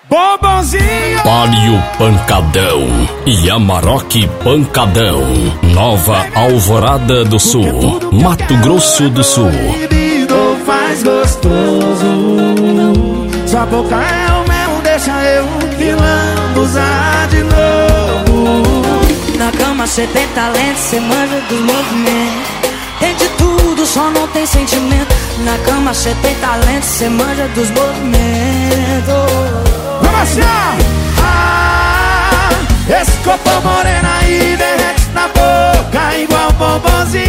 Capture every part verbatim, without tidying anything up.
Bombonzinho, Palio Pancadão e Amarok Pancadão. Nova Alvorada do Sul, Mato Grosso do Sul. Bebido faz gostoso. Sua boca é o mel, deixa eu que lambuzar de novo. Na cama cê tem talento, cê manja dos movimentos. Tem de tudo, só não tem sentimento. Na cama cê tem talento, cê manja dos movimentos. Vamos assim, ah, esse corpo moreno aí derrete na boca igual bombonzinho.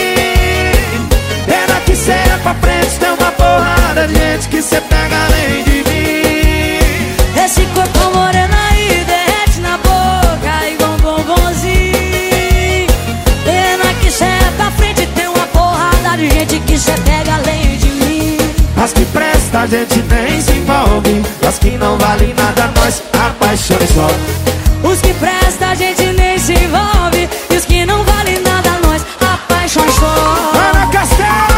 Pena que cê é pra frente, tem uma porrada de gente que cê pega além de mim. Esse corpo moreno aí derrete na boca igual bombonzinho. Pena que cê é pra frente, tem uma porrada de gente que cê pega além de mim. As que presta a gente nem se envolve, as que não valem nada nós apaixona só. Os que presta a gente nem se envolve, e os que não valem nada nós apaixona só. Ana Castelo!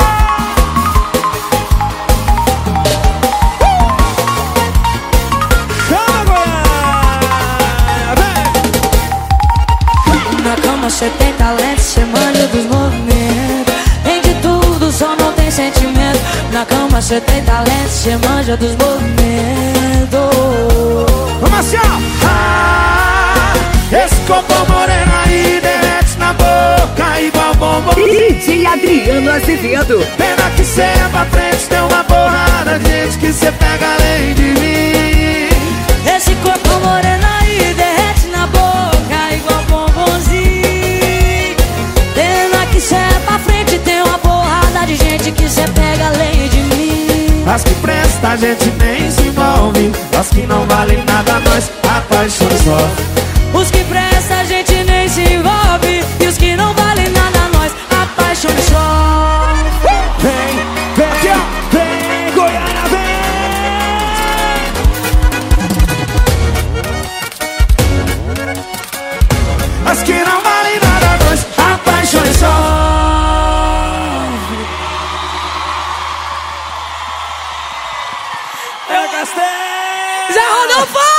Chama Goiânia, vem! Na cama cê tem talento, cê manja dos movimentos. Tem de tudo, só não tem sentimento. Na cama cê tem talento, cê manja dos movimentos. Vamos assim, ó! Ah, esse corpo moreno aí derrete na boca igual bombonzinho. D J Adriano Azevedo. Pena que cê é pra frente, tem uma porrada de gente que cê pega além de mim. Esse corpo moreno aí derrete na boca igual bombonzinho. Pena que cê é pra frente, tem uma porrada de gente que cê pega além de mim. As que presta a gente nem se envolve, as que não valem nada nós apaixona só. Os que presta a gente nem se envolve, e os que não valem nada nós apaixona só. Vem, vem, aqui, ó, vem, Goiânia, vem! As que não valem nada nós apaixona só. Já rodou fora!